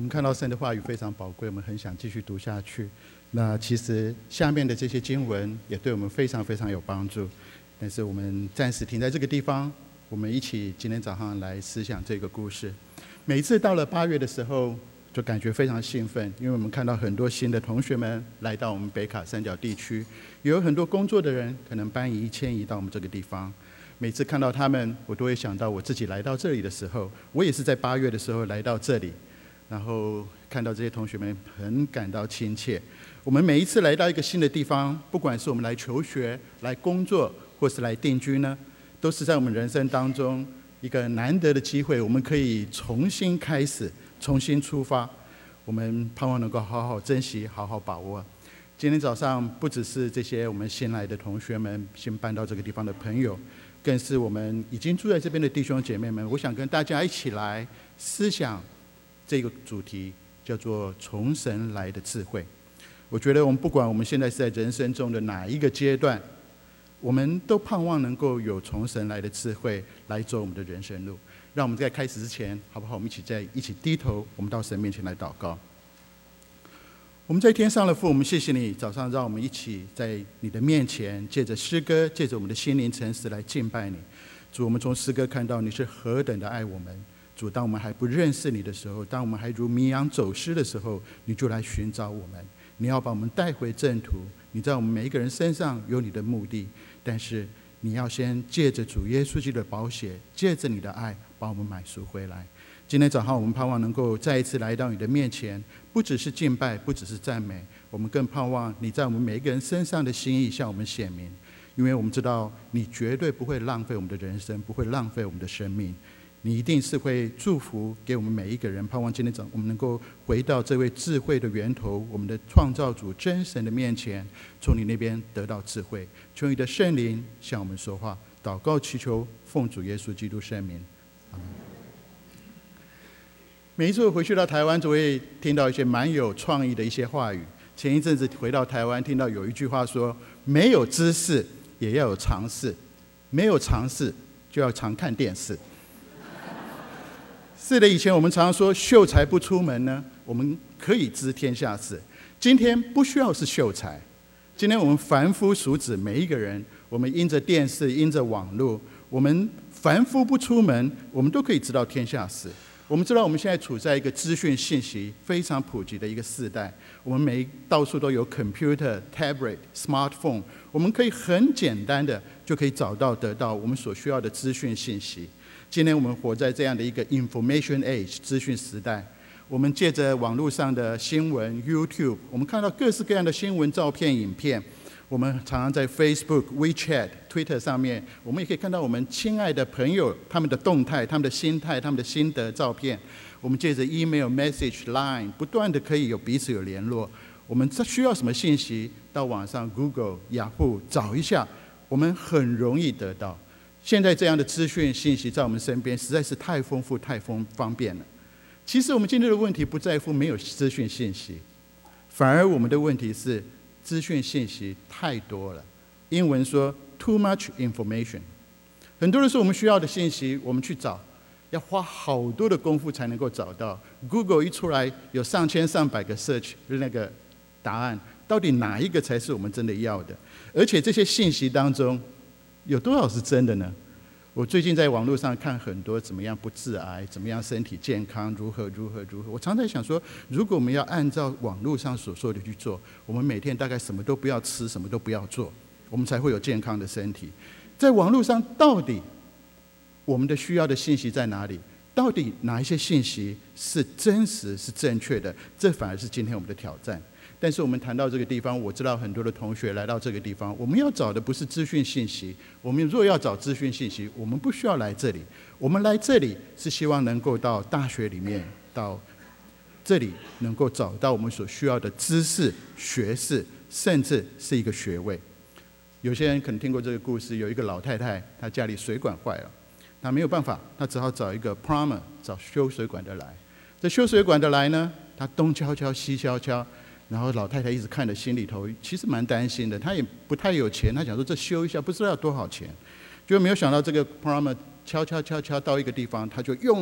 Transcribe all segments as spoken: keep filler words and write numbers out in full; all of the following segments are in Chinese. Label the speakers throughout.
Speaker 1: 我们看到神的话语非常宝贵，我们很想继续读下去。那其实下面的这些经文也对我们非常非常有帮助，但是我们暂时停在这个地方，我们一起今天早上来思想这个故事。每一次到了八月的时候，就感觉非常兴奋，因为我们看到很多新的同学们来到我们北卡三角地区，也有很多工作的人可能搬移迁移到我们这个地方。每次看到他们，我都会想到我自己来到这里的时候，我也是在八月的时候来到这里，然后看到这些同学们很感到亲切。我们每一次来到一个新的地方，不管是我们来求学、来工作，或是来定居呢，都是在我们人生当中一个难得的机会，我们可以重新开始，重新出发。我们盼望能够好好珍惜，好好把握。今天早上不只是这些我们新来的同学们，新搬到这个地方的朋友，更是我们已经住在这边的弟兄姐妹们，我想跟大家一起来思想这个主题，叫做从神来的智慧。我觉得我们不管我们现在是在人生中的哪一个阶段，我们都盼望能够有从神来的智慧来走我们的人生路。让我们在开始之前，好不好？我们一起在一起低头，我们到神面前来祷告。我们在天上的父，我们谢谢你，早上让我们一起在你的面前，借着诗歌，借着我们的心灵诚实来敬拜你。主，我们从诗歌看到你是何等的爱我们。主，当我们还不认识你的时候，当我们还如迷羊走失的时候，你就来寻找我们。你要把我们带回正途，你在我们每一个人身上有你的目的，但是你要先借着主耶稣基督的宝血，借着你的爱把我们买赎回来。今天早上我们盼望能够再一次来到你的面前，不只是敬拜，不只是赞美，我们更盼望你在我们每一个人身上的心意向我们显明，因为我们知道你绝对不会浪费我们的人生，不会浪费我们的生命，你一定是会祝福给我们每一个人。盼望今天早上我们能够回到这位智慧的源头，我们的创造主真神的面前，从你那边得到智慧，求你的圣灵向我们说话。祷告祈求奉主耶稣基督圣名，阿们。每一次回去到台湾，就会听到一些蛮有创意的一些话语。前一阵子回到台湾，听到有一句话说：没有知识也要有尝试，没有尝试就要常看电视。是的，以前我们常常说秀才不出门呢，我们可以知天下事。今天不需要是秀才，今天我们凡夫俗子每一个人，我们因着电视，因着网络，我们凡夫不出门，我们都可以知道天下事。我们知道我们现在处在一个资讯信息非常普及的一个世代，我们每到处都有 computer、tablet、smartphone， 我们可以很简单的就可以找到得到我们所需要的资讯信息。今天我们活在这样的一个 information age 资讯时代，我们借着网络上的新闻 YouTube， 我们看到各式各样的新闻、照片、影片。我们常常在 Facebook、WeChat、Twitter 上面，我们也可以看到我们亲爱的朋友他们的动态、他们的心态、他们的心得照片。我们借着 email、message、line 不断的可以有彼此有联络。我们需要什么信息，到网上 Google、Yahoo 找一下，我们很容易得到。现在这样的资讯信息在我们身边实在是太丰富、太丰方便了。其实我们今天的问题不在乎没有资讯信息，反而我们的问题是资讯信息太多了。英文说 too much information。 很多的时候我们需要的信息，我们去找，要花好多的功夫才能够找到。 Google 一出来有上千上百个 search 那个答案，到底哪一个才是我们真的要的？而且这些信息当中有多少是真的呢？我最近在网络上看很多怎么样不致癌，怎么样身体健康，如何如何如何。我常在想说，如果我们要按照网络上所说的去做，我们每天大概什么都不要吃，什么都不要做，我们才会有健康的身体。在网络上到底我们的需要的信息在哪里？到底哪一些信息是真实是正确的？这反而是今天我们的挑战。但是我们谈到这个地方，我知道很多的同学来到这个地方，我们要找的不是资讯信息。我们若要找资讯信息，我们不需要来这里。我们来这里是希望能够到大学里面，到这里能够找到我们所需要的知识、学识，甚至是一个学位。有些人可能听过这个故事，有一个老太太，她家里水管坏了，她没有办法，她只好找一个 plumber， 找修水管的来。这修水管的来呢，她东敲敲西敲敲，然后老太太一直看着，心里头其实蛮担心的。她也不太有钱，她想说这修一下不知道要多少钱。结果没有想到这个 plumber 敲敲敲敲到一个地方，他就用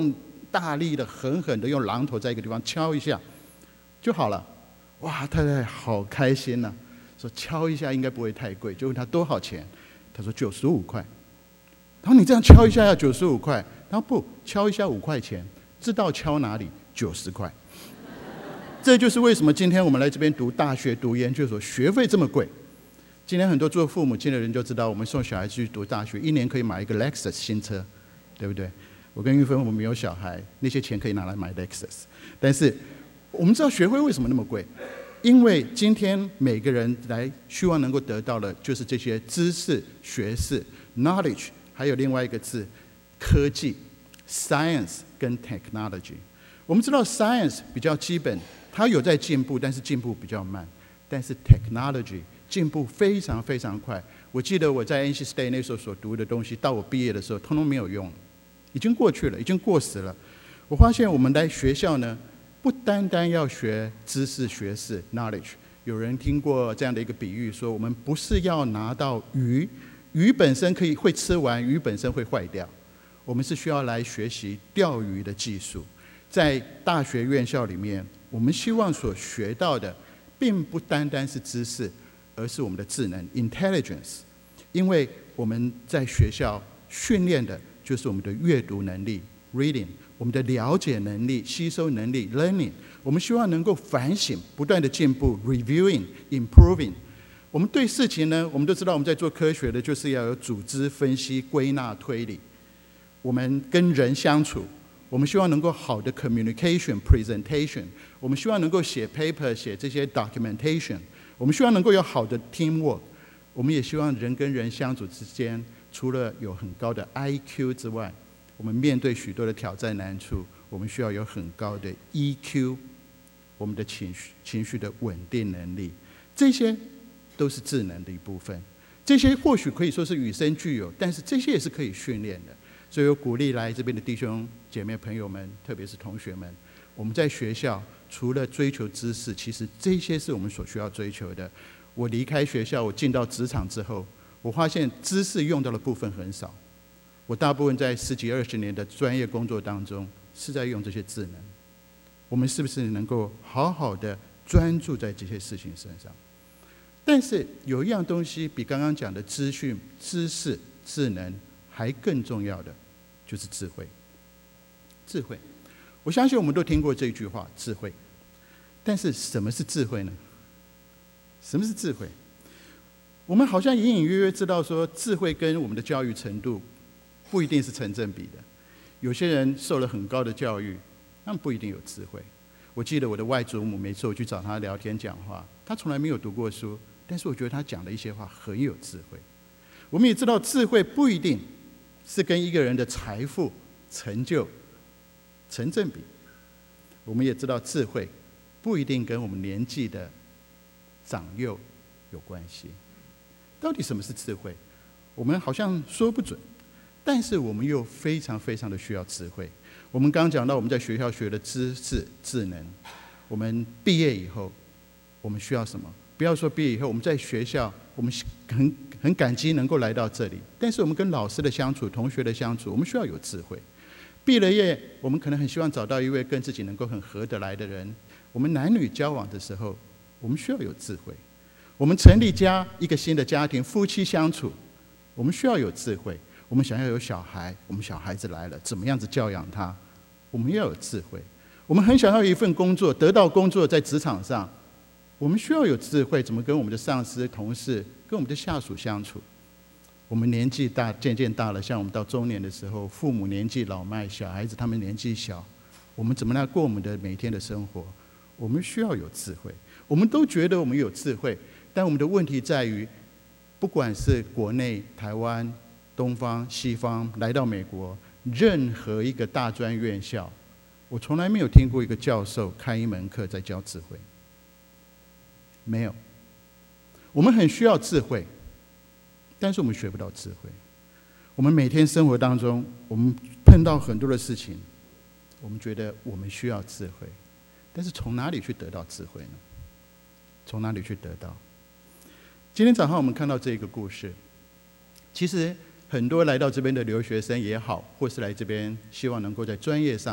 Speaker 1: 大力的、狠狠的用榔头在一个地方敲一下就好了。哇，太太好开心呐、啊，说敲一下应该不会太贵，就问他多少钱，他说九十五块。然后你这样敲一下要九十五块，然后不敲一下五块钱，知道敲哪里九十块。这就是为什么今天我们来这边读大学、读研究所，学费这么贵。今天很多做父母亲的人就知道，我们送小孩去读大学，一年可以买一个 Lexus 新车，对不对？我跟玉芬我们没有小孩，那些钱可以拿来买 Lexus。但是我们知道学费为什么那么贵？因为今天每个人来希望能够得到的就是这些知识、学识 knowledge， 还有另外一个字科技 science 跟 technology。我们知道 science 比较基本，它有在进步，但是进步比较慢。但是 technology 进步非常非常快。我记得我在 N C State 那时候所读的东西，到我毕业的时候，通通没有用，已经过去了，已经过时了。我发现我们来学校呢，不单单要学知识、学识 knowledge。有人听过这样的一个比喻，说我们不是要拿到鱼，鱼本身可以会吃完，鱼本身会坏掉。我们是需要来学习钓鱼的技术。在大学院校里面，我们希望所学到的，并不单单是知识，而是我们的智能 intelligence。因为我们在学校训练的就是我们的阅读能力 reading， 我们的了解能力、吸收能力 learning。我们希望能够反省，不断的进步 reviewing improving。我们对事情呢，我们都知道我们在做科学的，就是要有组织、分析、归纳、推理。我们跟人相处，我们希望能够好的 communication presentation， 我们希望能够写 paper 写这些 documentation， 我们希望能够有好的 teamwork， 我们也希望人跟人相处之间，除了有很高的 I Q 之外，我们面对许多的挑战难处，我们需要有很高的 E Q， 我们的情绪情绪的稳定能力，这些都是智能的一部分。这些或许可以说是与生俱有，但是这些也是可以训练的。所以我鼓励来这边的弟兄姐妹朋友们，特别是同学们，我们在学校除了追求知识，其实这些是我们所需要追求的。我离开学校，我进到职场之后，我发现知识用到的部分很少。我大部分在十几二十年的专业工作当中，是在用这些智能。我们是不是能够好好的专注在这些事情身上？但是有一样东西比刚刚讲的资讯、知识、智能还更重要的，就是智慧。智慧，我相信我们都听过这句话，智慧。但是什么是智慧呢？什么是智慧？我们好像隐隐约约知道说，智慧跟我们的教育程度不一定是成正比的。有些人受了很高的教育，他们不一定有智慧。我记得我的外祖母，每次我去找她聊天讲话，她从来没有读过书，但是我觉得她讲的一些话很有智慧。我们也知道，智慧不一定是跟一个人的财富、成就成正比。我们也知道，智慧不一定跟我们年纪的长幼有关系。到底什么是智慧？我们好像说不准，但是我们又非常非常的需要智慧。我们刚刚讲到我们在学校学的知识、智能，我们毕业以后，我们需要什么？不要说毕业以后，我们在学校，我们很很感激能够来到这里，但是我们跟老师的相处、同学的相处，我们需要有智慧。毕了业，我们可能很希望找到一位跟自己能够很合得来的人。我们男女交往的时候，我们需要有智慧。我们成立家一个新的家庭，夫妻相处，我们需要有智慧。我们想要有小孩，我们小孩子来了，怎么样子教养他？我们要有智慧。我们很想要一份工作，得到工作在职场上，我们需要有智慧，怎么跟我们的上司、同事、跟我们的下属相处？我们年纪大，渐渐大了，像我们到中年的时候，父母年纪老迈，小孩子他们年纪小，我们怎么来过我们的每天的生活？我们需要有智慧。我们都觉得我们有智慧，但我们的问题在于，不管是国内、台湾、东方、西方，来到美国，任何一个大专院校，我从来没有听过一个教授开一门课在教智慧。没有。我们很需要智慧，但是我们学不到智慧。我们每天生活当中，我们碰到很多的事情，我们觉得我们需要智慧，但是从哪里去得到智慧呢？从哪里去得到？今天早上我们看到这个故事，其实很多来到这边的留学生也好，或是来这边希望能够在专业上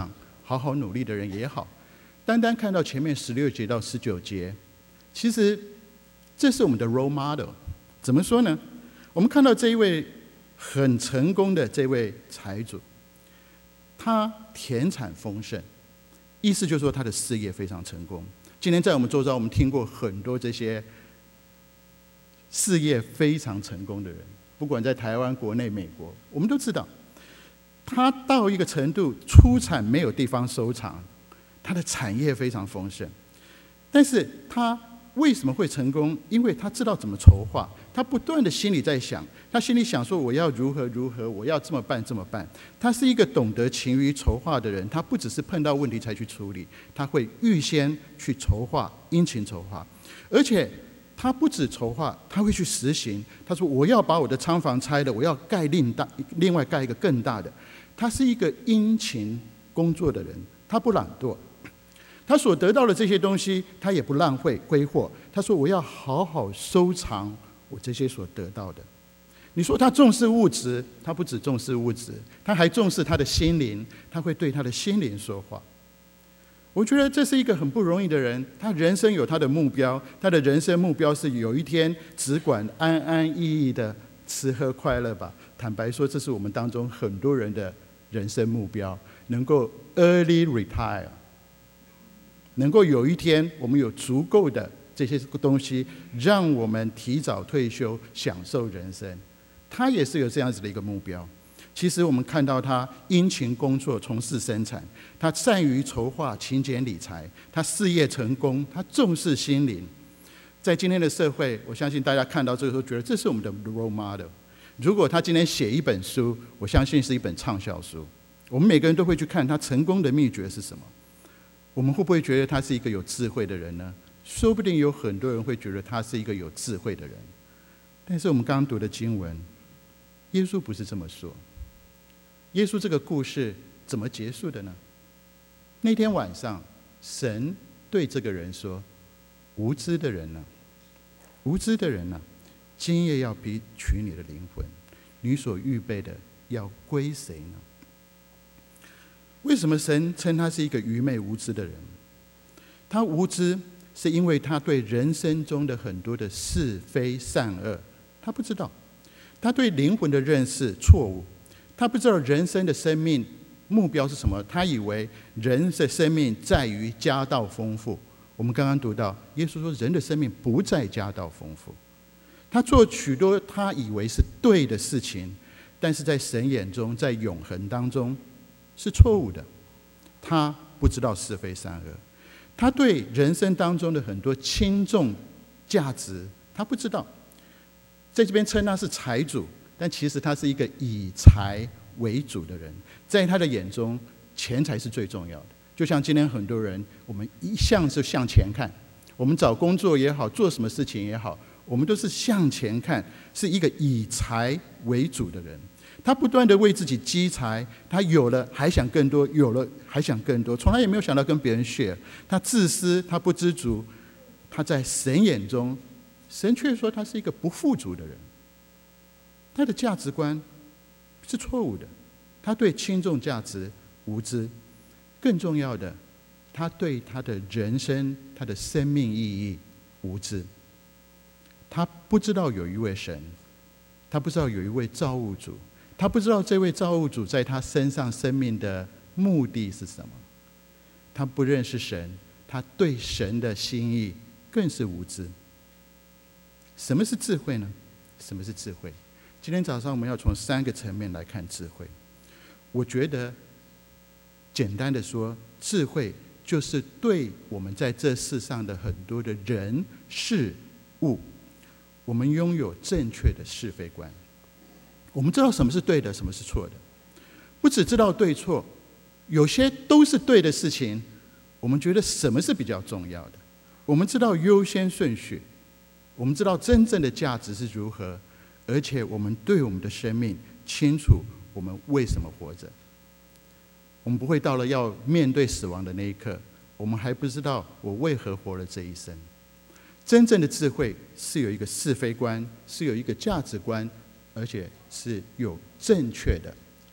Speaker 1: 好好努力的人也好，单单看到前面十六节到十九节，其实这是我们的 role model。怎么说呢？我们看到这一位很成功的这位财主，他田产丰盛，意思就是说他的事业非常成功。今天在我们周遭，我们听过很多这些事业非常成功的人，不管在台湾、国内、美国，我们都知道，他到一个程度，出产没有地方收藏，他的产业非常丰盛。但是他为什么会成功？因为他知道怎么筹划，他不断的心里在想，他心里想说我要如何如何，我要这么办这么办。他是一个懂得勤于筹划的人，他不只是碰到问题才去处理，他会预先去筹划，殷勤筹划，而且他不止筹划，他会去实行。他说我要把我的仓房拆了，我要盖另大另外盖一个更大的。他是一个殷勤工作的人，他不懒惰。他所得到的这些东西，他也不浪费挥霍。他说：“我要好好收藏我这些所得到的。”你说他重视物质，他不只重视物质，他还重视他的心灵，他会对他的心灵说话。我觉得这是一个很不容易的人，他人生有他的目标，他的人生目标是有一天只管安安逸逸的吃喝快乐吧。坦白说，这是我们当中很多人的人生目标，能够 early retire。能够有一天我们有足够的这些东西，让我们提早退休，享受人生。他也是有这样子的一个目标。其实我们看到他殷勤工作，从事生产，他善于筹划，勤俭理财，他事业成功，他重视心灵。在今天的社会，我相信大家看到这个时候，觉得这是我们的 role model。如果他今天写一本书，我相信是一本畅销书。我们每个人都会去看他成功的秘诀是什么。我们会不会觉得他是一个有智慧的人呢？说不定有很多人会觉得他是一个有智慧的人。但是我们刚刚读的经文，耶稣不是这么说。耶稣这个故事怎么结束的呢？那天晚上，神对这个人说：“无知的人呢、啊？无知的人呢、啊？今夜要比取你的灵魂，你所预备的要归谁呢？”为什么神称他是一个愚昧无知的人？他无知是因为他对人生中的很多的是非善恶他不知道，他对灵魂的认识错误，他不知道人生的生命目标是什么。他以为人的生命在于家道丰富。我们刚刚读到耶稣说人的生命不在家道丰富。他做许多他以为是对的事情，但是在神眼中，在永恒当中是错误的。他不知道是非善恶，他对人生当中的很多轻重价值他不知道。在这边称他是财主，但其实他是一个以财为主的人。在他的眼中，钱才是最重要的。就像今天很多人，我们一向是向前看，我们找工作也好，做什么事情也好，我们都是向前看，是一个以财为主的人。他不断的为自己积财，他有了还想更多，有了还想更多，从来也没有想到跟别人 share。他自私，他不知足，他在神眼中，神却说他是一个不富足的人。他的价值观是错误的，他对轻重价值无知，更重要的，他对他的人生、他的生命意义无知。他不知道有一位神，他不知道有一位造物主。他不知道这位造物主在他身上生命的目的是什么，他不认识神，他对神的心意更是无知。什么是智慧呢？什么是智慧？今天早上我们要从三个层面来看智慧。我觉得简单的说，智慧就是对我们在这世上的很多的人事物，我们拥有正确的是非观。我们知道什么是对的，什么是错的。不只知道对错，有些都是对的事情，我们觉得什么是比较重要的。我们知道优先顺序，我们知道真正的价值是如何，而且我们对我们的生命清楚我们为什么活着。我们不会到了要面对死亡的那一刻，我们还不知道我为何活了这一生。真正的智慧是有一个是非观，是有一个价值观，而且是有正确的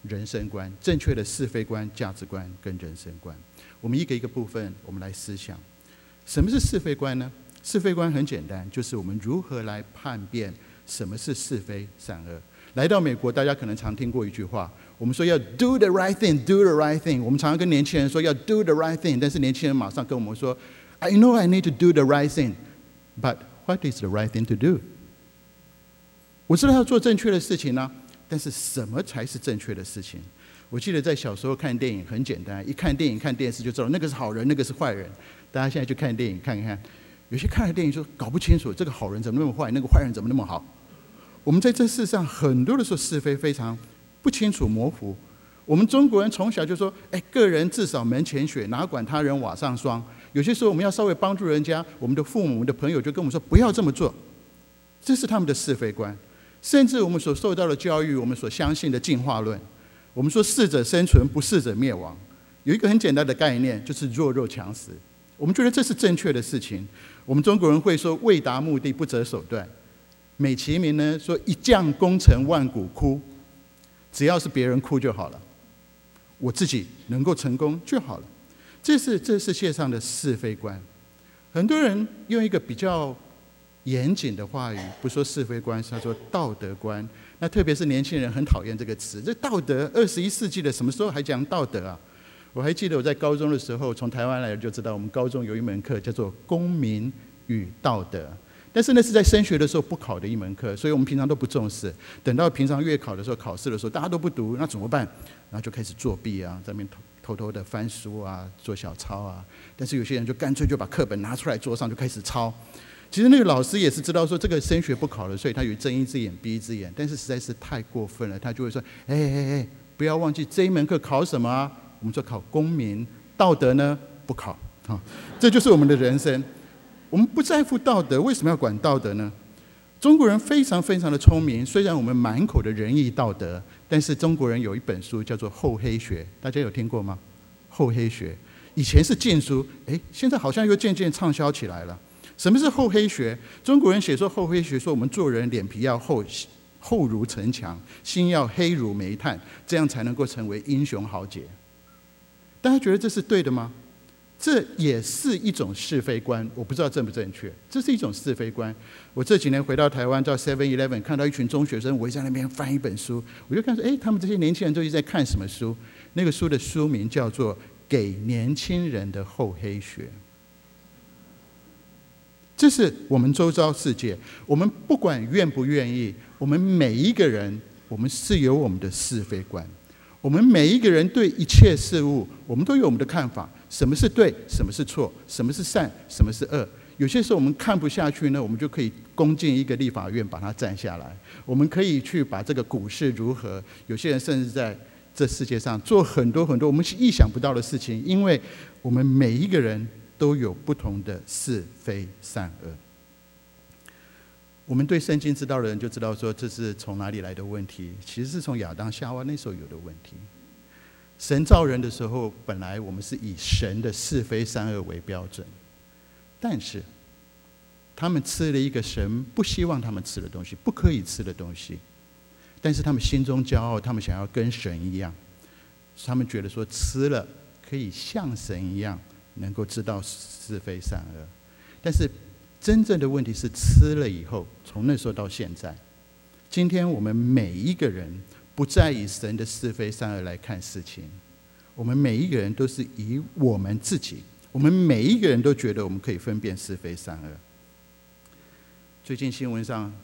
Speaker 1: 人生观，正确的是非观、价值观跟人生观。我们一个一个部分，我们来思想，什么是是非观呢？是非观很简单，就是我们如何来判辨什么是是非善恶。来到美国，大家可能常听过一句话，我们说要 do the right thing, do the right thing。我们常常跟年轻人说要 do the right thing， 但是年轻人马上跟我们说 I know I need to do the right thing, but what is the right thing to do？ 我知道要做正确的事情呢，但是什么才是正确的事情？我记得在小时候看电影很简单，一看电影看电视就知道那个是好人，那个是坏人。大家现在去看电影看看，有些看了电影就搞不清楚这个好人怎么那么坏，那个坏人怎么那么好。我们在这世上很多的时候是非非常不清楚模糊。我们中国人从小就说，哎，个人至少门前雪，哪管他人瓦上霜。有些时候我们要稍微帮助人家，我们的父母、我们的朋友就跟我们说不要这么做，这是他们的是非观。甚至我们所受到的教育，我们所相信的进化论，我们说适者生存，不适者灭亡。有一个很简单的概念，就是弱肉强食。我们觉得这是正确的事情。我们中国人会说为达目的不择手段。美其名呢说一将功成万骨枯，只要是别人哭就好了，我自己能够成功就好了。这是这世界上的是非观。很多人用一个比较严谨的话语，不说是非观，他说道德观。那特别是年轻人很讨厌这个词，这道德，二十一世纪的什么时候还讲道德啊？我还记得我在高中的时候，从台湾来的就知道，我们高中有一门课叫做公民与道德。但是那是在升学的时候不考的一门课，所以我们平常都不重视。等到平常月考的时候、考试的时候，大家都不读，那怎么办？然后就开始作弊啊，在那边偷偷的翻书啊，做小抄啊。但是有些人就干脆就把课本拿出来桌上就开始抄。其实那个老师也是知道说这个升学不考了，所以他有睁一只眼闭一只眼。但是实在是太过分了，他就会说：“哎哎哎，不要忘记这一门课考什么啊？我们说考公民，道德呢不考啊。”这就是我们的人生。我们不在乎道德，为什么要管道德呢？中国人非常非常的聪明，虽然我们满口的仁义道德，但是中国人有一本书叫做《厚黑学》，大家有听过吗？厚黑学以前是禁书，哎，现在好像又渐渐畅销起来了。什么是厚黑学？中国人写说厚黑学，说我们做人脸皮要厚，厚如城墙，心要黑如煤炭，这样才能够成为英雄豪杰。大家觉得这是对的吗？这也是一种是非观，我不知道正不正确。这是一种是非观。我这几年回到台湾，到 seven eleven 看到一群中学生围在那边翻一本书，我就看说，哎，他们这些年轻人都在看什么书？那个书的书名叫做《给年轻人的厚黑学》。这是我们周遭世界，我们不管愿不愿意，我们每一个人，我们是有我们的是非观。我们每一个人对一切事物，我们都有我们的看法。什么是对，什么是错，什么是善，什么是恶。有些时候我们看不下去呢，我们就可以攻进一个立法院把它占下来。我们可以去把这个股市如何，有些人甚至在这世界上做很多很多我们意想不到的事情，因为我们每一个人都有不同的是非善恶。我们对圣经知道的人就知道说这是从哪里来的问题，其实是从亚当夏娃那时候有的问题。神造人的时候，本来我们是以神的是非善恶为标准，但是他们吃了一个神不希望他们吃的东西，不可以吃的东西，但是他们心中骄傲，他们想要跟神一样，他们觉得说吃了可以像神一样能够知道是非善恶。但是真正的问题是吃了以后，从那时候到现在，今天我们每一个人不再以神的是非善恶来看事情，我们每一个人都是以我们自己，我们每一个人都觉得我们可以分辨是非善恶。最近新闻上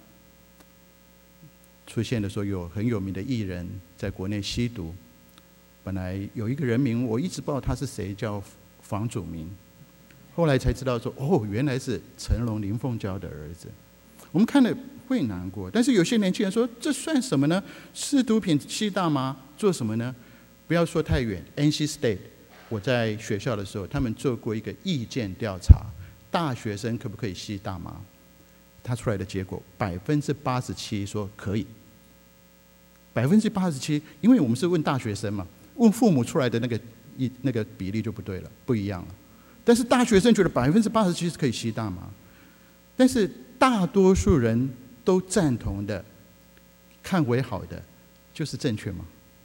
Speaker 1: 出现的说，有很有名的艺人在国内吸毒，本来有一个人名我一直不知道他是谁，叫房祖名，后来才知道说，哦，原来是成龙林凤娇的儿子。我们看了会难过，但是有些年轻人说，这算什么呢？吸毒品、吸大麻，做什么呢？不要说太远 ，N C State， 我在学校的时候，他们做过一个意见调查，大学生可不可以吸大麻？他出来的结果，百分之八十七说可以。百分之八十七，因为我们是问大学生嘛，问父母出来的那个一那个比例就不对了，不一样了。但是大学生觉得百分之八十七是可以吸大麻，但是大多数人都赞同的、看为好的，就是正确吗？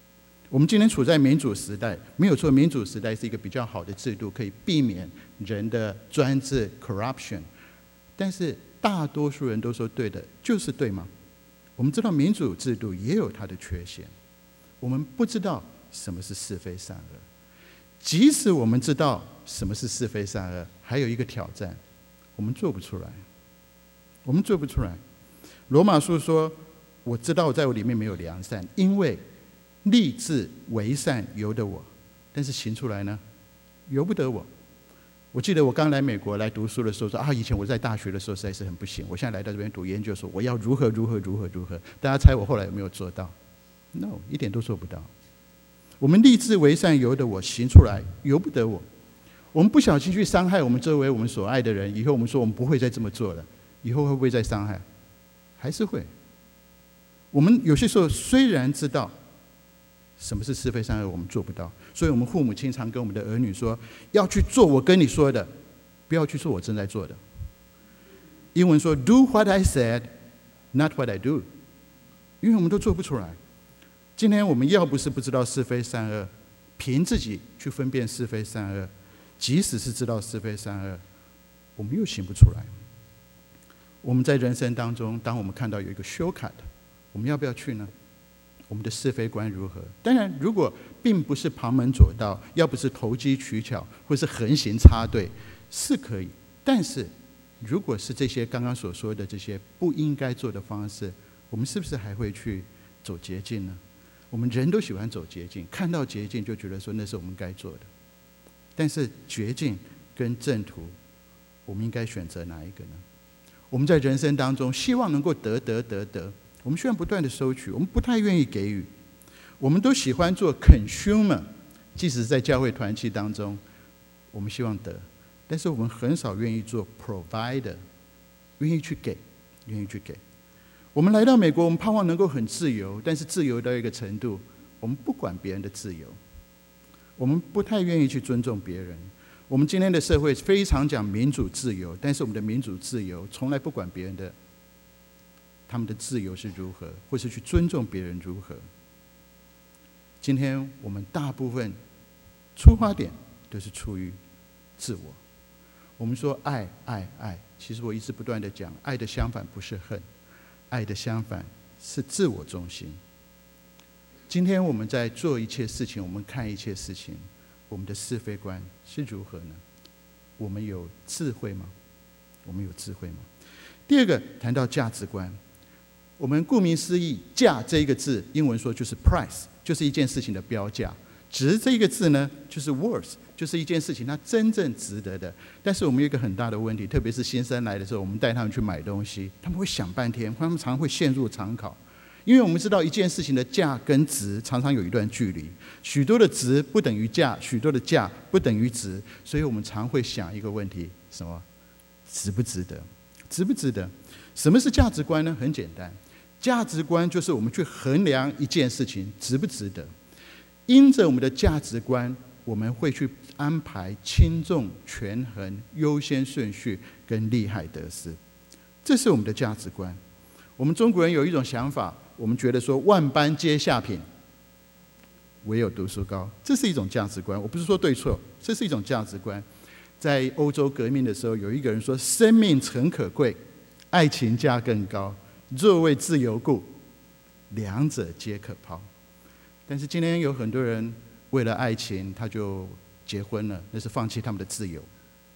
Speaker 1: 我们今天处在民主时代，没有错，民主时代是一个比较好的制度，可以避免人的专制 corruption。但是大多数人都说对的就是对吗？我们知道民主制度也有它的缺陷，我们不知道什么是是非善恶。即使我们知道什么是是非善恶，还有一个挑战，我们做不出来。我们做不出来。罗马书说：“我知道在我里面没有良善，因为立志为善由得我，但是行出来呢，由不得我。”我记得我刚来美国来读书的时候说啊，以前我在大学的时候实在是很不行，我现在来到这边读研究所，我要如何如何如何如何。大家猜我后来有没有做到 ？No， 一点都做不到。我们立志为善由得我，行出来由不得我。我们不小心去伤害我们周围我们所爱的人，以后我们说我们不会再这么做了，以后会不会再伤害？还是会。我们有些时候虽然知道什么是是非善恶，我们做不到，所以我们父母经常跟我们的儿女说，要去做我跟你说的，不要去做我正在做的。英文说 do what I said, not what I do， 因为我们都做不出来。今天我们要不是不知道是非善恶，凭自己去分辨是非善恶，即使是知道是非善恶，我们又行不出来。我们在人生当中，当我们看到有一个 shortcut， 我们要不要去呢？我们的是非观如何？当然，如果并不是旁门左道，要不是投机取巧，或是横行插队，是可以。但是，如果是这些刚刚所说的这些不应该做的方式，我们是不是还会去走捷径呢？我们人都喜欢走捷径，看到捷径就觉得说那是我们该做的。但是捷径跟正途，我们应该选择哪一个呢？我们在人生当中希望能够得得得得，我们希望不断的收取，我们不太愿意给予。我们都喜欢做 consumer， 即使在教会团契当中，我们希望得，但是我们很少愿意做 provider， 愿意去给，愿意去给。我们来到美国，我们盼望能够很自由，但是自由到一个程度，我们不管别人的自由，我们不太愿意去尊重别人。我们今天的社会非常讲民主自由，但是我们的民主自由从来不管别人的他们的自由是如何，或是去尊重别人如何。今天我们大部分出发点都是出于自我。我们说爱爱爱，其实我一直不断的讲，爱的相反不是恨，爱的相反是自我中心。今天我们在做一切事情，我们看一切事情，我们的是非观是如何呢？我们有智慧吗？我们有智慧吗？第二个，谈到价值观，我们顾名思义，价这一个字，英文说就是 price， 就是一件事情的标价。值这一个字呢，就是 worth， 就是一件事情它真正值得的。但是我们有一个很大的问题，特别是新生来的时候，我们带他们去买东西，他们会想半天，他们常常会陷入常考。因为我们知道一件事情的价跟值常常有一段距离，许多的值不等于价，许多的价不等于值，所以我们常会想一个问题：什么？值不值得？值不值得？什么是价值观呢？很简单，价值观就是我们去衡量一件事情值不值得。因着我们的价值观，我们会去安排轻重、权衡、优先顺序跟利害得失，这是我们的价值观。我们中国人有一种想法，我们觉得说万般皆下品，唯有读书高，这是一种价值观。我不是说对错，这是一种价值观。在欧洲革命的时候，有一个人说：“生命诚可贵，爱情价更高。若为自由故，两者皆可抛。”但是今天有很多人为了爱情，他就结婚了，那是放弃他们的自由。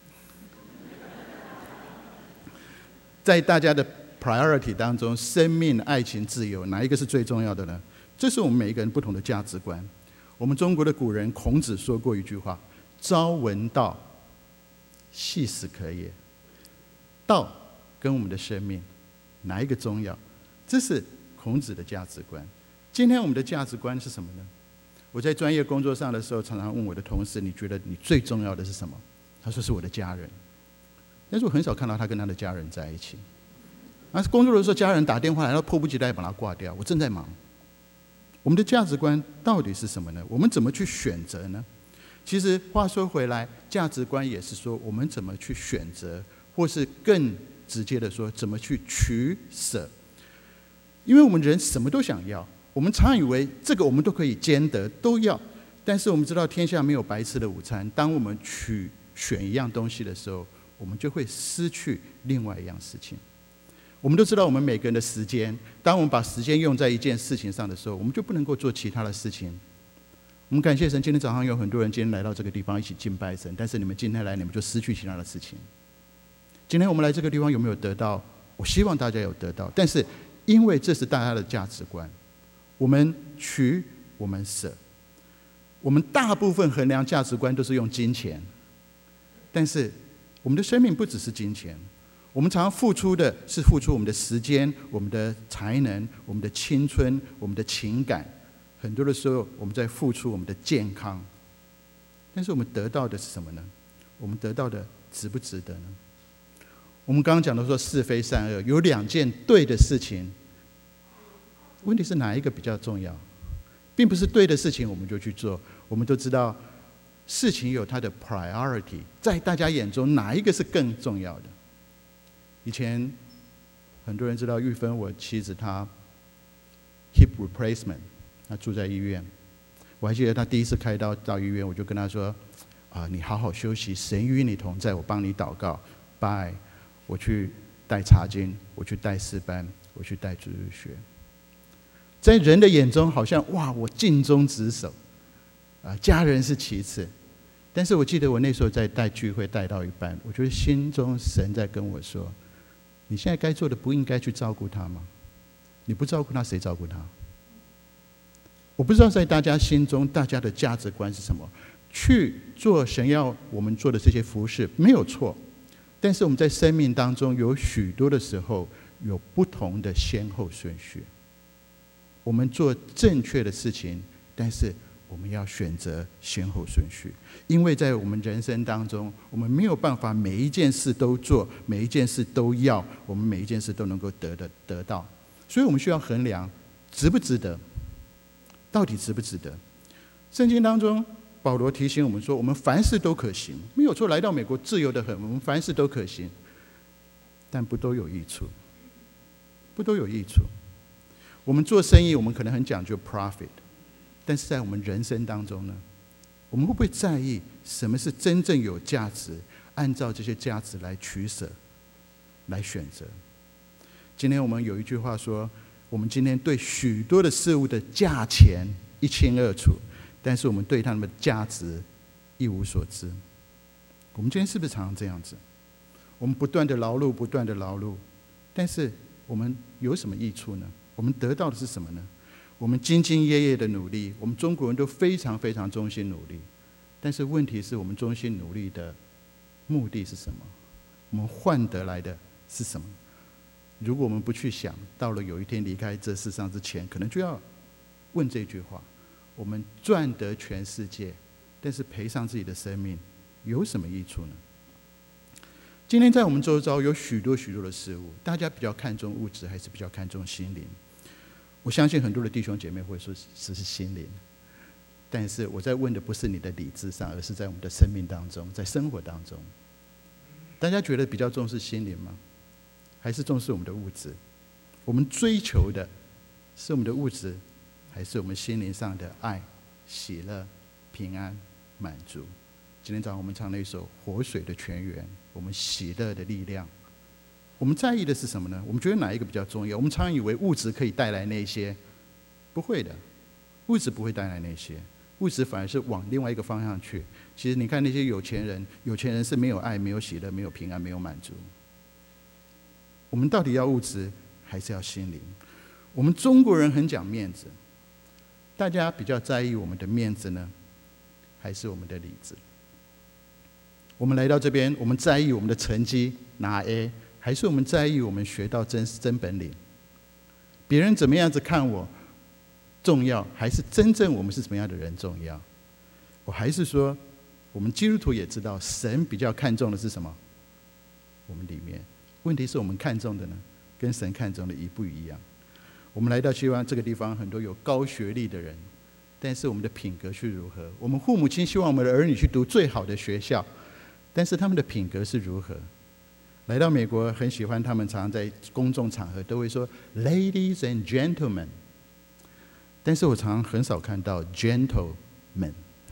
Speaker 1: 在大家的 priority 当中，生命、爱情、自由，哪一个是最重要的呢？这是我们每一个人不同的价值观。我们中国的古人孔子说过一句话：“朝闻道，夕死可也。”道跟我们的生命，哪一个重要？这是孔子的价值观。今天我们的价值观是什么呢？我在专业工作上的时候，常常问我的同事：“你觉得你最重要的是什么？”他说：“是我的家人。”但是我很少看到他跟他的家人在一起。那工作的时候，家人打电话来，他迫不及待把他挂掉。我正在忙。我们的价值观到底是什么呢？我们怎么去选择呢？其实话说回来，价值观也是说我们怎么去选择，或是更直接的说，怎么去取舍。因为我们人什么都想要，我我们常以为这个我们都可以兼得，都要。但是我们知道天下没有白吃的午餐。当我们取选一样东西的时候，我们就会失去另外一样事情。我们都知道，我们每个人的时间，当我们把时间用在一件事情上的时候，我们就不能够做其他的事情。我们感谢神，今天早上有很多人今天来到这个地方一起敬拜神，但是你们今天来，你们就失去其他的事情。今天我们来这个地方有没有得到？我希望大家有得到，但是因为这是大家的价值观，我们取，我们舍。我们大部分衡量价值观都是用金钱，但是我们的生命不只是金钱，我们常常付出的是付出我们的时间、我们的才能、我们的青春、我们的情感。很多的时候，我们在付出我们的健康，但是我们得到的是什么呢？我们得到的值不值得呢？我们刚刚讲的说是非善恶，有两件对的事情，问题是哪一个比较重要？并不是对的事情我们就去做。我们都知道事情有它的 priority， 在大家眼中哪一个是更重要的？以前很多人知道玉芬，我妻子她 hip replacement， 她住在医院。我还记得她第一次开刀到医院，我就跟她说：“啊，你好好休息，神与你同在，我帮你祷告。拜，我去带查经，我去带诗班，我去带主日学。”在人的眼中，好像哇，我尽忠职守，啊，家人是其次。但是我记得我那时候在带聚会带到一半，我觉得心中神在跟我说：“你现在该做的不应该去照顾他吗？你不照顾他，谁照顾他？”我不知道在大家心中，大家的价值观是什么？去做神要我们做的这些服事没有错，但是我们在生命当中有许多的时候有不同的先后顺序。我们做正确的事情，但是我们要选择先后顺序，因为在我们人生当中，我们没有办法每一件事都做，每一件事都要，我们每一件事都能够得的得到，所以我们需要衡量值不值得，到底值不值得？圣经当中，保罗提醒我们说，我们凡事都可行，没有错。来到美国自由的很，我们凡事都可行，但不都有益处，不都有益处。我们做生意，我们可能很讲究 profit， 但是在我们人生当中呢，我们会不会在意什么是真正有价值？按照这些价值来取舍，来选择。今天我们有一句话说，我们今天对许多的事物的价钱一清二楚，但是我们对他们的价值一无所知。我们今天是不是常常这样子？我们不断的劳碌，不断的劳碌，但是我们有什么益处呢？我们得到的是什么呢？我们兢兢业业的努力，我们中国人都非常非常忠心努力，但是问题是我们忠心努力的目的是什么？我们换得来的是什么？如果我们不去想，到了有一天离开这世上之前，可能就要问这句话：我们赚得全世界，但是赔上自己的生命，有什么益处呢？今天在我们周遭有许多许多的事物，大家比较看重物质，还是比较看重心灵？我相信很多的弟兄姐妹会说只是心灵，但是我在问的不是你的理智上，而是在我们的生命当中，在生活当中，大家觉得比较重视心灵吗？还是重视我们的物质？我们追求的是我们的物质，还是我们心灵上的爱、喜乐、平安、满足？今天早上我们唱了一首《活水的泉源》，我们喜乐的力量。我们在意的是什么呢？我们觉得哪一个比较重要？我们常以为物质可以带来那些，不会的，物质不会带来那些，物质反而是往另外一个方向去。其实你看那些有钱人，有钱人是没有爱、没有喜乐、没有平安、没有满足。我们到底要物质还是要心灵？我们中国人很讲面子，大家比较在意我们的面子呢，还是我们的理智？我们来到这边，我们在意我们的成绩拿 A， 还是我们在意我们学到真真本领？别人怎么样子看我重要，还是真正我们是什么样的人重要？我还是说，我们基督徒也知道，神比较看重的是什么？我们里面。问题是我们看重的呢，跟神看重的一不一样？我们来到希望这个地方，很多有高学历的人，但是我们的品格是如何？我们父母亲希望我们的儿女去读最好的学校，但是他们的品格是如何？来到美国，很喜欢他们常常在公众场合都会说 "Ladies and gentlemen"， 但是我常常很少看到 gentleman，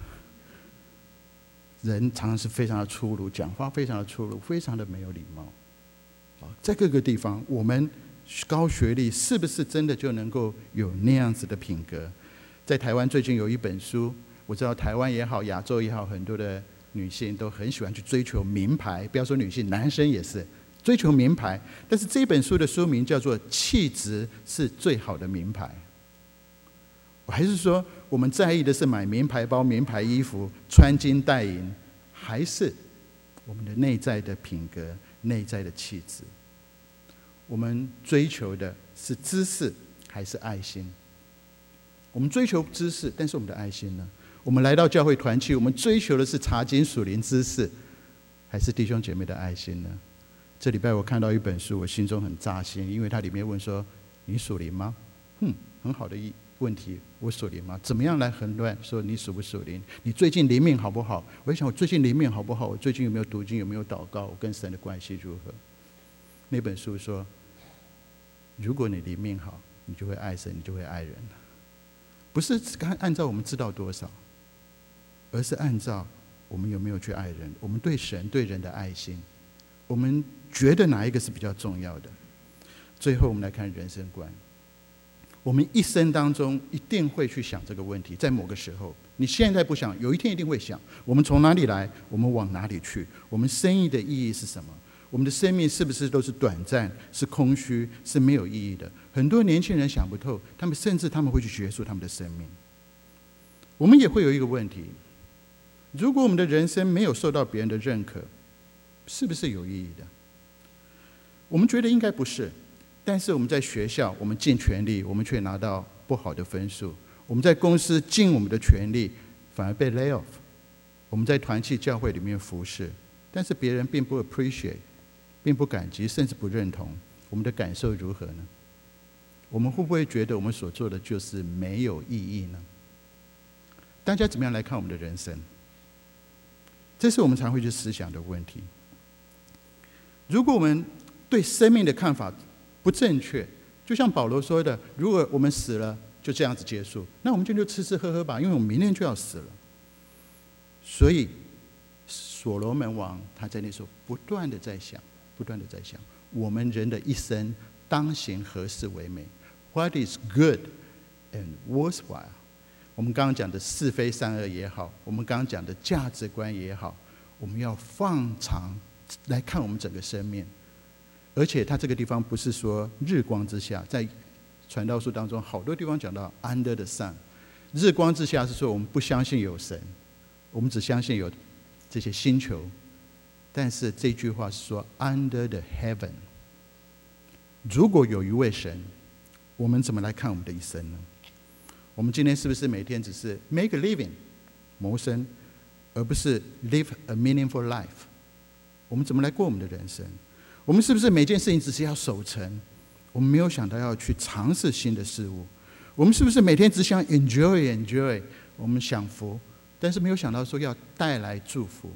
Speaker 1: 人常常是非常的粗鲁，讲话非常的粗鲁，非常的没有礼貌。在各个地方，我们高学历是不是真的就能够有那样子的品格？在台湾最近有一本书，我知道台湾也好，亚洲也好，很多的女性都很喜欢去追求名牌，不要说女性，男生也是追求名牌。但是这本书的书名叫做《气质是最好的名牌》。我还是说，我们在意的是买名牌包、名牌衣服、穿金戴银，还是我们的内在的品格、内在的气质？我们追求的是知识还是爱心？我们追求知识，但是我们的爱心呢？我们来到教会团契，我们追求的是查经属灵知识，还是弟兄姐妹的爱心呢？这礼拜我看到一本书，我心中很扎心，因为它里面问说：“你属灵吗？”嗯，很好的一问题，我属灵吗？怎么样来衡量说你属不属灵？你最近灵命好不好？我在想，我最近灵命好不好？我最近有没有读经？有没有祷告？我跟神的关系如何？那本书说，如果你灵命好，你就会爱神，你就会爱人。不是按照我们知道多少，而是按照我们有没有去爱人，我们对神对人的爱心，我们觉得哪一个是比较重要的？最后我们来看人生观。我们一生当中一定会去想这个问题，在某个时候，你现在不想，有一天一定会想：我们从哪里来？我们往哪里去？我们生命的意义是什么？我们的生命是不是都是短暂、是空虚、是没有意义的？很多年轻人想不透，他们甚至他们会去结束他们的生命。我们也会有一个问题：如果我们的人生没有受到别人的认可，是不是有意义的？我们觉得应该不是。但是我们在学校，我们尽全力，我们却拿到不好的分数；我们在公司尽我们的全力，反而被 lay off；我们在团契教会里面服侍，但是别人并不 appreciate， 并不感激，甚至不认同，我们的感受如何呢？我们会不会觉得我们所做的就是没有意义呢？大家怎么样来看我们的人生？这是我们常会去思想的问题。如果我们对生命的看法不正确，就像保罗说的，如果我们死了就这样子结束，那我们就就吃吃喝喝吧，因为我们明天就要死了。所以所罗门王他在那时候不断的在想，不断的在想，我们人的一生当行何事为美？ What is good and worthwhile？ 我们刚刚讲的是非善恶也好，我们刚刚讲的价值观也好，我们要放长来看我们整个生命。而且他这个地方不是说日光之下，在传道书当中好多地方讲到 under the sun， 日光之下是说我们不相信有神，我们只相信有这些星球。但是这句话是说 under the heaven， 如果有一位神，我们怎么来看我们的一生呢？我们今天是不是每天只是 make a living 谋生，而不是 live a meaningful life？ 我们怎么来过我们的人生？我们是不是每件事情只是要守成？我们没有想到要去尝试新的事物。我们是不是每天只想 enjoy enjoy？ 我们享福，但是没有想到说要带来祝福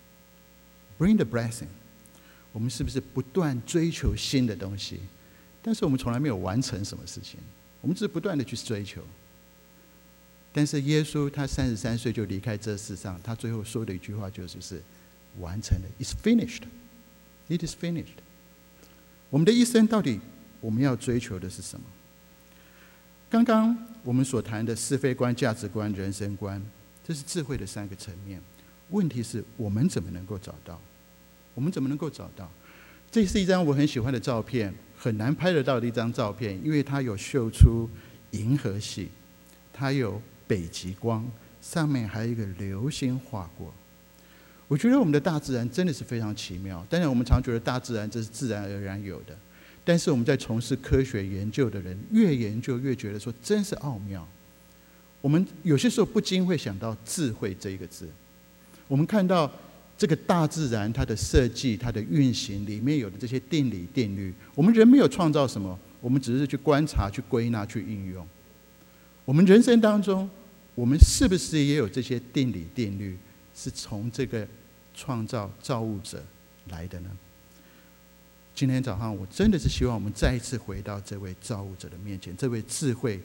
Speaker 1: ，bring the blessing。我们是不是不断追求新的东西？但是我们从来没有完成什么事情，我们只是不断的去追求。但是耶稣他三十三岁就离开这世上，他最后说的一句话就是是完成了 ，It's finished。It is finished。 我们的一生到底我们要追求的是什么？刚刚我们所谈的是非观、价值观、人生观，这是智慧的三个层面。问题是我们怎么能够找到？我们怎么能够找到？这是一张我很喜欢的照片，很难拍得到的一张照片，因为它有秀出银河系，它有北极光，上面还有一个流星划过。我觉得我们的大自然真的是非常奇妙。当然我们常觉得大自然这是自然而然有的，但是我们在从事科学研究的人越研究越觉得说真是奥妙。我们有些时候不禁会想到智慧这一个字。我们看到这个大自然它的设计、它的运行里面有的这些定理定律，我们人没有创造什么，我们只是去观察、去归纳、去运用。我们人生当中，我们是不是也有这些定理定律是从这个创造造物者来的呢？今天早上我真的是希望我们再一次回到这位造物者的面前，这位智慧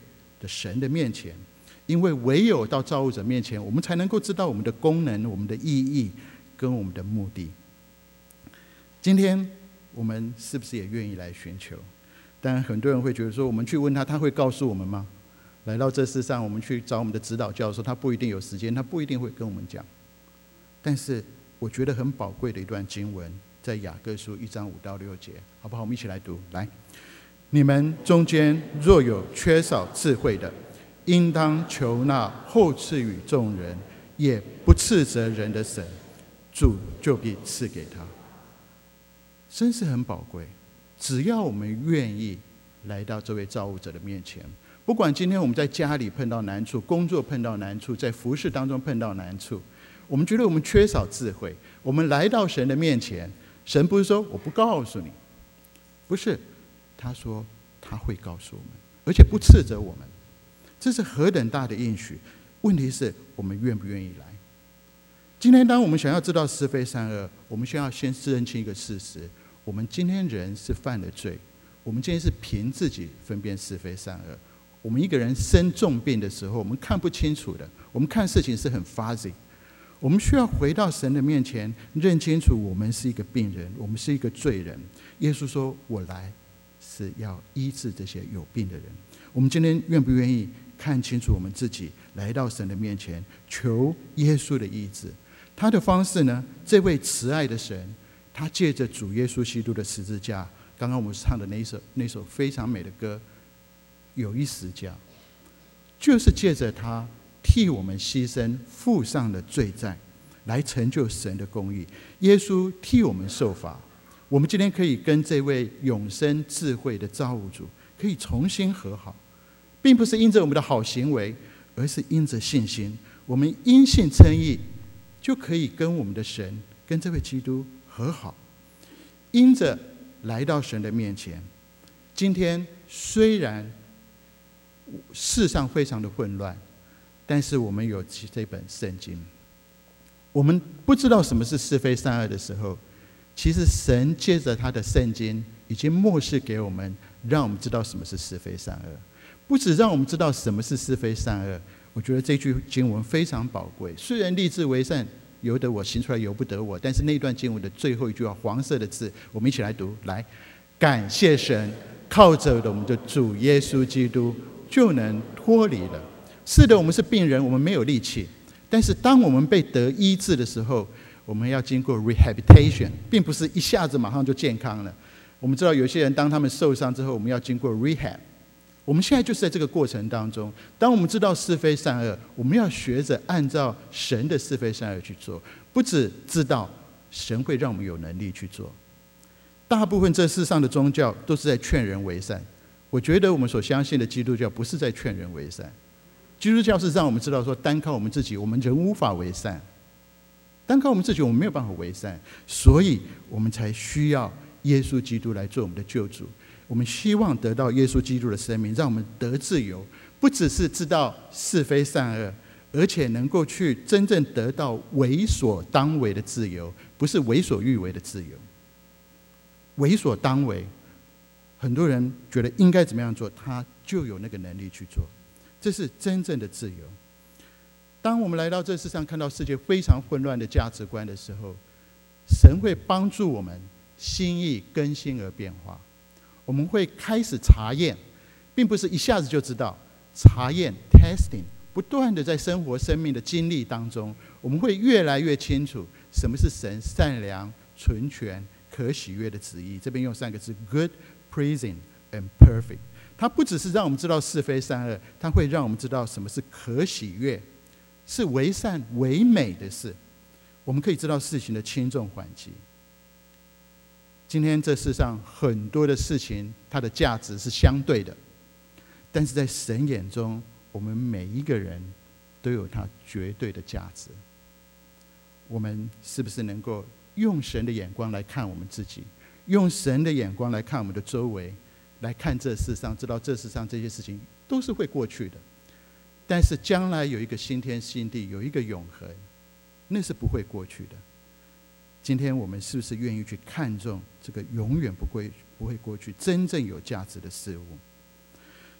Speaker 1: 的神的面前，因为唯有到造物者面前，我们才能够知道我们的功能、我们的意义跟我们的目的。今天我们是不是也愿意来寻求？当然很多人会觉得说，我们去问他，他会告诉我们吗？来到这世上，我们去找我们的指导教授，他不一定有时间，他不一定会跟我们讲。但是我觉得很宝贵的一段经文，在雅各书一章五到六节，好不好？我们一起来读。来，你们中间若有缺少智慧的，应当求那厚赐予众人，也不斥责人的神，主就必赐给他。真是很宝贵。只要我们愿意来到这位造物者的面前，不管今天我们在家里碰到难处，工作碰到难处，在服事当中碰到难处，我们觉得我们缺少智慧，我们来到神的面前，神不是说我不告诉你，不是，他说他会告诉我们，而且不斥责我们。这是何等大的应许！问题是我们愿不愿意来？今天当我们想要知道是非善恶，我们需要先认清一个事实：我们今天人是犯了罪，我们今天是凭自己分辨是非善恶。我们一个人生重病的时候，我们看不清楚的，我们看事情是很 fuzzy。我们需要回到神的面前，认清楚我们是一个病人，我们是一个罪人。耶稣说：“我来是要医治这些有病的人。”我们今天愿不愿意看清楚我们自己，来到神的面前，求耶稣的医治？他的方式呢？这位慈爱的神，他借着主耶稣基督的十字架，刚刚我们唱的那一首那首非常美的歌，有一死架，就是借着他替我们牺牲，付上了罪债，来成就神的公义。耶稣替我们受罚，我们今天可以跟这位永生智慧的造物主可以重新和好，并不是因着我们的好行为，而是因着信心。我们因信称义，就可以跟我们的神，跟这位基督和好。因着来到神的面前，今天虽然世上非常的混乱，但是我们有这本圣经。我们不知道什么是是非善恶的时候，其实神借着他的圣经已经默示给我们，让我们知道什么是是非善恶。不只让我们知道什么是是非善恶，我觉得这句经文非常宝贵。虽然立志为善，由得我行出来由不得我，但是那段经文的最后一句话，黄色的字，我们一起来读。来，感谢神，靠着我们的主耶稣基督就能脱离了。是的，我们是病人，我们没有力气，但是当我们被得医治的时候，我们要经过 rehabilitation， 并不是一下子马上就健康了。我们知道有些人当他们受伤之后，我们要经过 rehab。我们现在就是在这个过程当中，当我们知道是非善恶，我们要学着按照神的是非善恶去做，不只知道，神会让我们有能力去做。大部分这世上的宗教都是在劝人为善，我觉得我们所相信的基督教不是在劝人为善，基督教是让我们知道说，单靠我们自己，我们人无法为善，单靠我们自己，我们没有办法为善，所以我们才需要耶稣基督来做我们的救主。我们希望得到耶稣基督的生命，让我们得自由，不只是知道是非善恶，而且能够去真正得到为所当为的自由，不是为所欲为的自由。为所当为，很多人觉得应该怎么样做，他就有那个能力去做，这是真正的自由。当我们来到这世上，看到世界非常混乱的价值观的时候，神会帮助我们心意更新而变化。我们会开始查验，并不是一下子就知道，查验 testing， 不断的在生活生命的经历当中，我们会越来越清楚什么是神善良、纯全、可喜悦的旨意。这边用三个字 good, pleasing and perfect。 它不只是让我们知道是非善恶，它会让我们知道什么是可喜悦，是为善为美的事。我们可以知道事情的轻重缓急。今天这世上很多的事情，它的价值是相对的，但是在神眼中，我们每一个人都有他绝对的价值。我们是不是能够用神的眼光来看我们自己，用神的眼光来看我们的周围，来看这世上，知道这世上这些事情都是会过去的，但是将来有一个新天新地，有一个永恒，那是不会过去的。今天我们是不是愿意去看重这个永远不会不会过去、真正有价值的事物？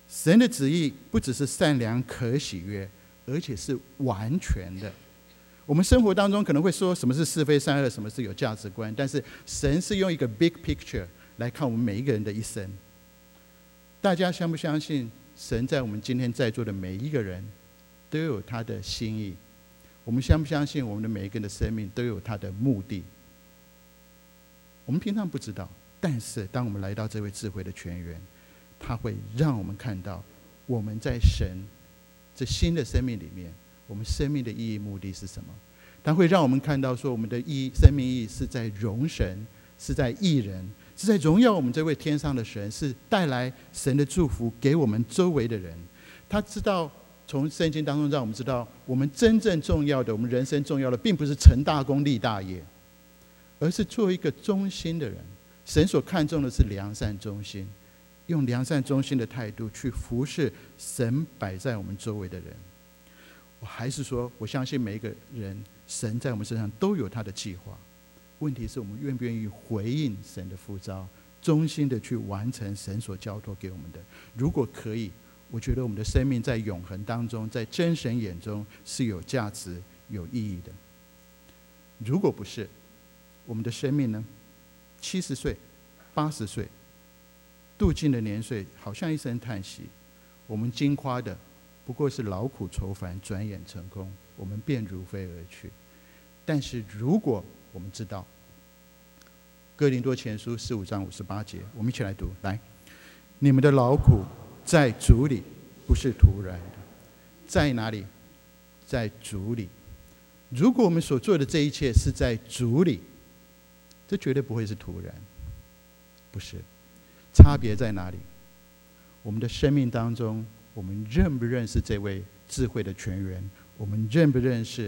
Speaker 1: 神的旨意不只是善良可喜悦，而且是完全的。我们生活当中可能会说什么是是非善恶，什么是有价值观，但是神是用一个 big picture 来看我们每一个人的一生。大家相不相信神在我们今天在座的每一个人都有他的心意？我们相不相信我们的每一个人的生命都有他的目的？我们平常不知道，但是当我们来到这位智慧的泉源，他会让我们看到我们在神这新的生命里面，我们生命的意义目的是什么。他会让我们看到说，我们的意义生命意义是在荣神，是在益人，是在荣耀我们这位天上的神，是带来神的祝福给我们周围的人。他知道，从圣经当中让我们知道，我们真正重要的，我们人生重要的并不是成大功立大业，而是做一个忠心的人。神所看重的是良善忠心，用良善忠心的态度去服侍神摆在我们周围的人。我还是说，我相信每一个人，神在我们身上都有他的计划。问题是我们愿不愿意回应神的呼召，忠心的去完成神所交托给我们的。如果可以，我觉得我们的生命在永恒当中，在真神眼中是有价值有意义的。如果不是，我们的生命呢，七十岁八十岁度尽的年岁，好像一声叹息，我们经夸的不过是劳苦愁烦，转眼成空，我们便如飞而去。但是如果我们知道哥林多前书十五章五十八节，我们一起来读，来，你们的劳苦在主里不是突然的，在哪里？在主里。如果我们所做的这一切是在主里，这绝对不会是突然，不是。差别在哪里？我们的生命当中，我们认不认识这位智慧的泉源？我们认不认识，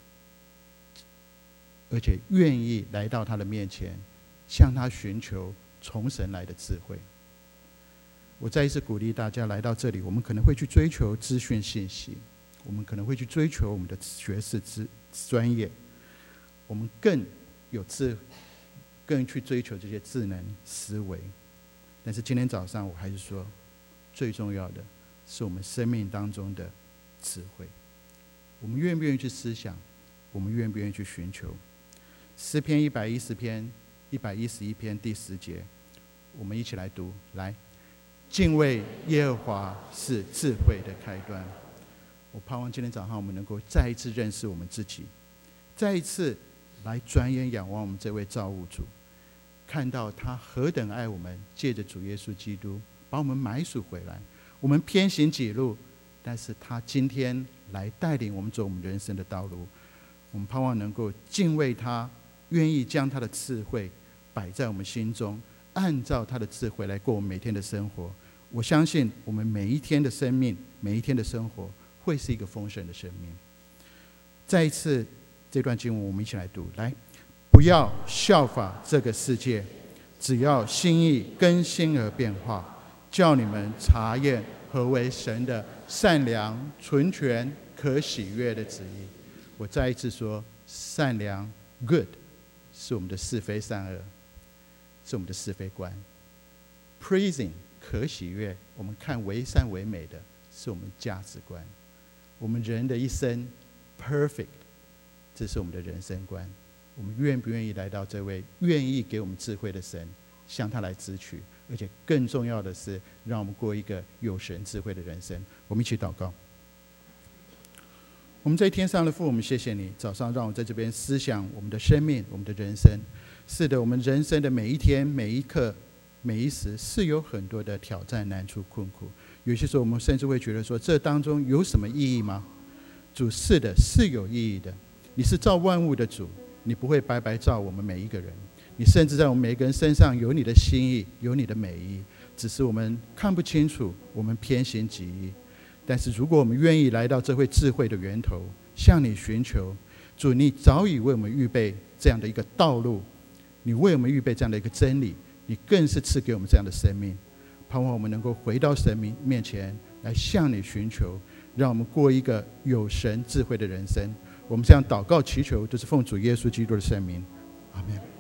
Speaker 1: 而且愿意来到他的面前，向他寻求从神来的智慧？我再一次鼓励大家来到这里，我们可能会去追求资讯信息，我们可能会去追求我们的学识之专业，我们更有智，更去追求这些智能思维。但是今天早上，我还是说，最重要的是我们生命当中的智慧。我们愿不愿意去思想？我们愿不愿意去寻求？诗篇一百一十篇一百一十一篇第十节，我们一起来读，来。敬畏耶和华是智慧的开端。我盼望今天早上我们能够再一次认识我们自己，再一次来转眼仰望我们这位造物主，看到他何等爱我们，借着主耶稣基督把我们买赎回来。我们偏行己路，但是他今天来带领我们走我们人生的道路。我们盼望能够敬畏他，愿意将他的智慧摆在我们心中，按照他的智慧来过我们每天的生活。我相信我们每一天的生命，每一天的生活会是一个丰盛的生命。再一次，这段经文我们一起来读，来，不要效法这个世界，只要心意更新而变化，叫你们查验何为神的善良、纯全、可喜悦的旨意。我再一次说，善良 good 是我们的是非善恶，是我们的是非观。 Praising 可喜悦，我们看为善为美的是我们价值观。我们人的一生 perfect， 这是我们的人生观。我们愿不愿意来到这位愿意给我们智慧的神，向他来支取，而且更重要的是，让我们过一个有神智慧的人生。我们一起祷告。我们在天上的父，我们谢谢你，早上让我在这边思想我们的生命，我们的人生。是的，我们人生的每一天、每一刻、每一时，是有很多的挑战、难处、困苦。有些时候，我们甚至会觉得说，这当中有什么意义吗？主，是的，是有意义的。你是造万物的主，你不会白白造我们每一个人。你甚至在我们每一个人身上有你的心意，有你的美意，只是我们看不清楚，我们偏行己意。但是如果我们愿意来到这位智慧的源头，向你寻求，主，你早已为我们预备这样的一个道路，你为我们预备这样的一个真理，你更是赐给我们这样的生命。盼望我们能够回到神面前来向你寻求，让我们过一个有神智慧的人生。我们这样祷告祈求，就是奉主耶稣基督的圣名，阿们。